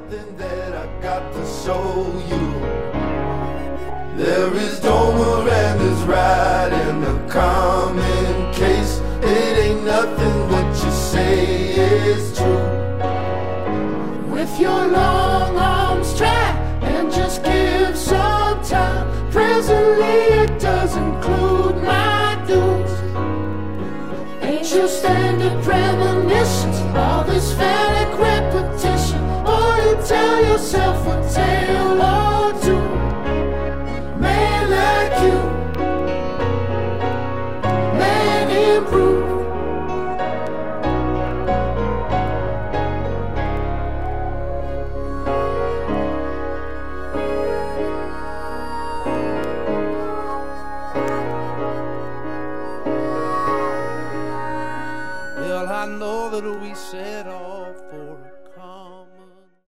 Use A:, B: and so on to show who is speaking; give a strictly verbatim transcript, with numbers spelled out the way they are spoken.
A: something that I got to show you. There is Doma and there's right in the common case. It ain't nothing what you say is true.
B: With your long arms try and just give some time. Presently it does include my dues. Ain't you standard premonitions, all this fantasy